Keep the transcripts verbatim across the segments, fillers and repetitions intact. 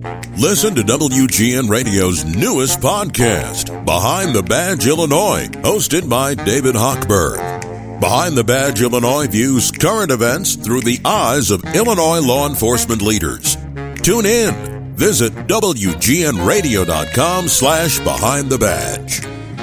Listen to W G N Radio's newest podcast, Behind the Badge Illinois, hosted by David Hochberg. Behind the Badge Illinois views current events through the eyes of Illinois law enforcement leaders. Tune in. Visit W G N radio dot com slash behind the badge.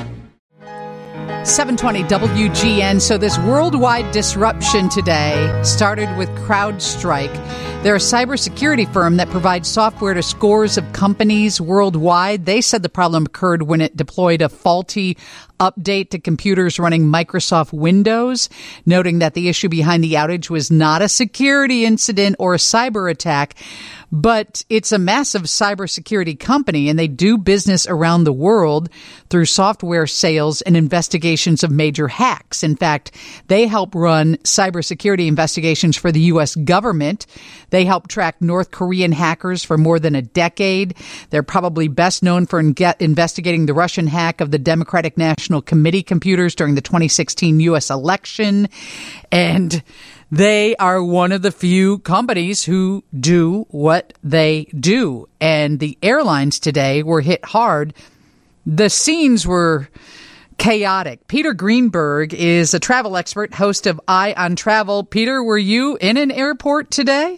seven twenty W G N. So this worldwide disruption today started with CrowdStrike. They're a cybersecurity firm that provides software to scores of companies worldwide. They said the problem occurred when it deployed a faulty update to computers running Microsoft Windows, noting that the issue behind the outage was not a security incident or a cyber attack, but it's a massive cybersecurity company, and they do business around the world through software sales and investigations of major hacks. In fact, they help run cybersecurity investigations for the U S government. They help track North Korean hackers for more than a decade. They're probably best known for in- investigating the Russian hack of the Democratic National Committee computers during the twenty sixteen U S election. And they are one of the few companies who do what they do. And the airlines today were hit hard. The scenes were chaotic. Peter Greenberg is a travel expert, host of Eye on Travel. Peter, were you in an airport today?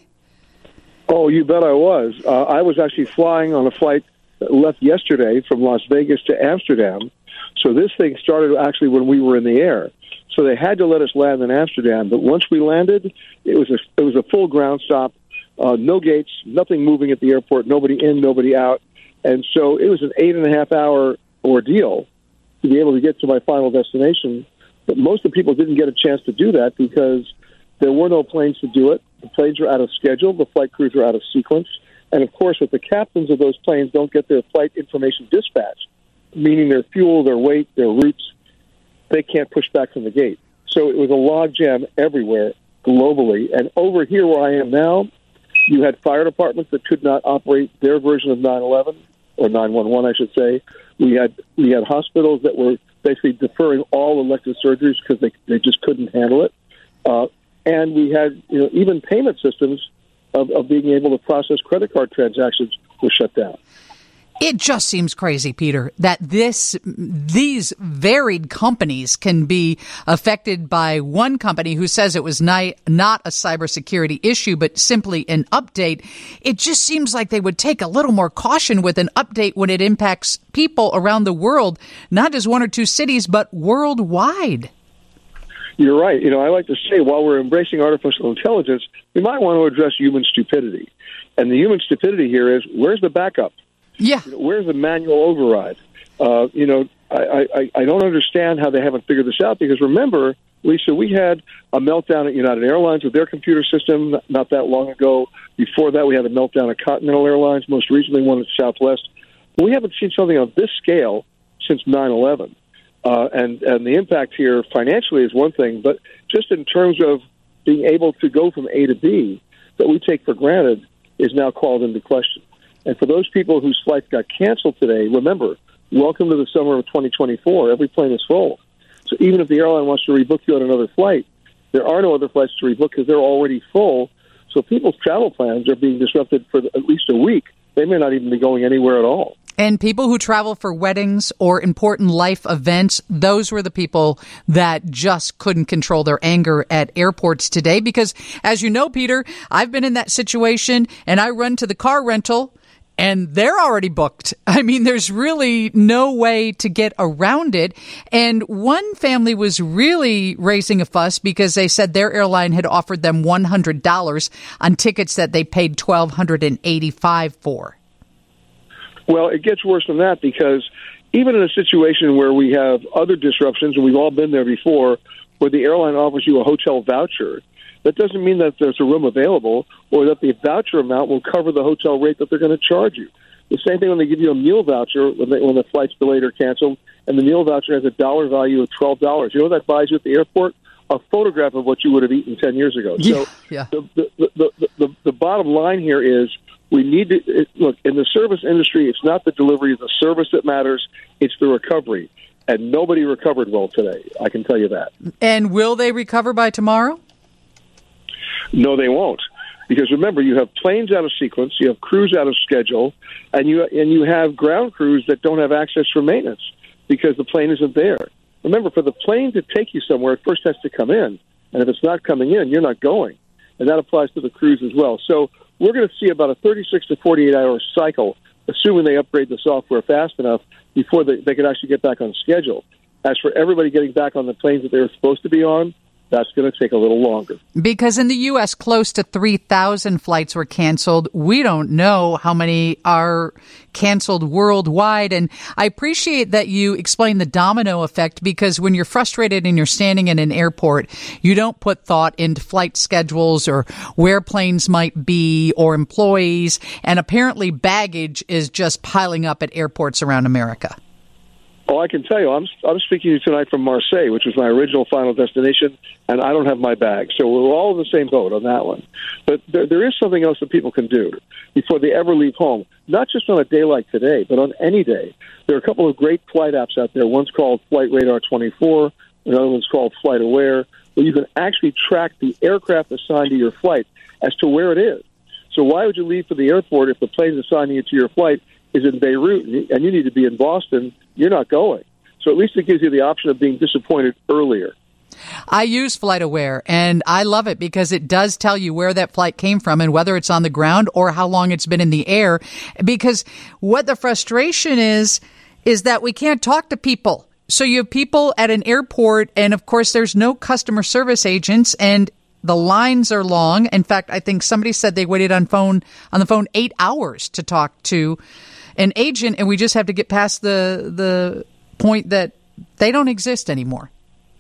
Oh, you bet I was. Uh, I was actually flying on a flight that left yesterday from Las Vegas to Amsterdam. So this thing started actually when we were in the air. So they had to let us land in Amsterdam. But once we landed, it was a, it was a full ground stop, uh, no gates, nothing moving at the airport, nobody in, nobody out. And so it was an eight and a half hour ordeal to be able to get to my final destination. But most of the people didn't get a chance to do that because there were no planes to do it. The planes were out of schedule. The flight crews were out of sequence. And, of course, if the captains of those planes don't get their flight information dispatched, meaning their fuel, their weight, their routes, they can't push back from the gate. So it was a logjam everywhere globally. And over here where I am now, you had fire departments that could not operate their version of nine eleven, or nine one one, I should say. We had we had hospitals that were basically deferring all elective surgeries because they, they just couldn't handle it. Uh, and we had you know even payment systems of, of being able to process credit card transactions were shut down. It just seems crazy, Peter, that this these varied companies can be affected by one company who says it was not, not a cybersecurity issue, but simply an update. It just seems like they would take a little more caution with an update when it impacts people around the world, not just one or two cities, but worldwide. You're right. You know, I like to say while we're embracing artificial intelligence, we might want to address human stupidity. And the human stupidity here is, where's the backup? Yeah. You know, where's the manual override? Uh, you know, I, I, I don't understand how they haven't figured this out because remember, Lisa, we had a meltdown at United Airlines with their computer system not that long ago. Before that, we had a meltdown at Continental Airlines, most recently one at Southwest. We haven't seen something on this scale since nine eleven. Uh, and, and the impact here financially is one thing, but just in terms of being able to go from A to B that we take for granted is now called into question. And for those people whose flights got canceled today, remember, welcome to the summer of twenty twenty-four. Every plane is full. So even if the airline wants to rebook you on another flight, there are no other flights to rebook because they're already full. So people's travel plans are being disrupted for at least a week. They may not even be going anywhere at all. And people who travel for weddings or important life events, those were the people that just couldn't control their anger at airports today. Because, as you know, Peter, I've been in that situation, and I run to the car rental, and they're already booked. I mean, there's really no way to get around it. And one family was really raising a fuss because they said their airline had offered them one hundred dollars on tickets that they paid one thousand two hundred eighty-five dollars for. Well, it gets worse than that because even in a situation where we have other disruptions, and we've all been there before, where the airline offers you a hotel voucher, that doesn't mean that there's a room available or that the voucher amount will cover the hotel rate that they're going to charge you. The same thing when they give you a meal voucher when, they, when the flight's delayed or canceled, and the meal voucher has a dollar value of twelve dollars. You know what that buys you at the airport? A photograph of what you would have eaten ten years ago. Yeah, so yeah. The, the, the, the, the, the bottom line here is we need to it, look, in the service industry, it's not the delivery of the service that matters, it's the recovery. And nobody recovered well today, I can tell you that. And will they recover by tomorrow? No, they won't. Because remember, you have planes out of sequence, you have crews out of schedule, and you and you have ground crews that don't have access for maintenance because the plane isn't there. Remember, for the plane to take you somewhere, it first has to come in. And if it's not coming in, you're not going. And that applies to the crews as well. So we're going to see about a thirty-six to forty-eight hour cycle, assuming they upgrade the software fast enough before they, they can actually get back on schedule. As for everybody getting back on the planes that they were supposed to be on, that's going to take a little longer. Because in the U S, close to three thousand flights were canceled. We don't know how many are canceled worldwide. And I appreciate that you explained the domino effect, because when you're frustrated and you're standing in an airport, you don't put thought into flight schedules or where planes might be or employees. And apparently baggage is just piling up at airports around America. Oh, I can tell you, I'm I'm speaking to you tonight from Marseille, which was my original final destination, and I don't have my bag. So we're all in the same boat on that one. But there, there is something else that people can do before they ever leave home, not just on a day like today, but on any day. There are a couple of great flight apps out there. One's called Flight Radar twenty-four. Another one's called Flight Aware, where you can actually track the aircraft assigned to your flight as to where it is. So why would you leave for the airport if the plane assigning you to your flight is in Beirut and you need to be in Boston? You're not going. So at least it gives you the option of being disappointed earlier. I use FlightAware, and I love it because it does tell you where that flight came from and whether it's on the ground or how long it's been in the air. Because what the frustration is, is that we can't talk to people. So you have people at an airport, and of course there's no customer service agents, and the lines are long. In fact, I think somebody said they waited on phone on the phone eight hours to talk to an agent, and we just have to get past the the point that they don't exist anymore.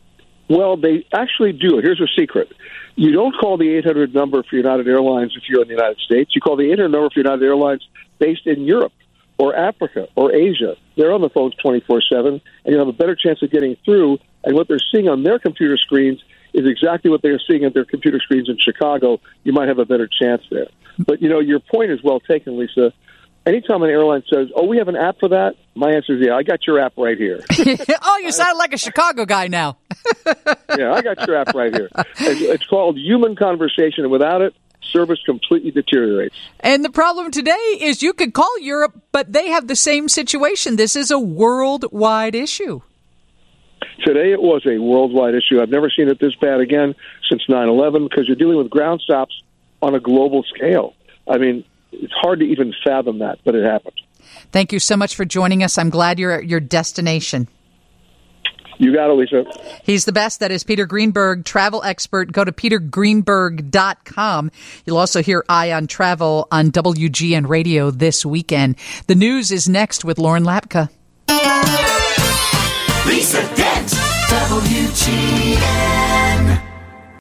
Well, they actually do it. Here's a secret. You don't call the eight hundred number for United Airlines if you're in the United States. You call the eight hundred number for United Airlines based in Europe or Africa or Asia. They're on the phones twenty-four seven, and you'll have a better chance of getting through. And what they're seeing on their computer screens is exactly what they're seeing on their computer screens in Chicago. You might have a better chance there. But, you know, your point is well taken, Lisa. Anytime an airline says, oh, we have an app for that, my answer is, yeah, I got your app right here. Oh, you sound like a Chicago guy now. Yeah, I got your app right here. It's, it's called Human Conversation, and without it, service completely deteriorates. And the problem today is you could call Europe, but they have the same situation. This is a worldwide issue. Today it was a worldwide issue. I've never seen it this bad again since nine eleven, because you're dealing with ground stops on a global scale. I mean, it's hard to even fathom that, but it happened. Thank you so much for joining us. I'm glad you're at your destination. You got it, Lisa. He's the best. That is Peter Greenberg, travel expert. Go to peter greenberg dot com. You'll also hear Eye on Travel on W G N Radio this weekend. The news is next with Lauren Lapka. Lisa Dent, W G N.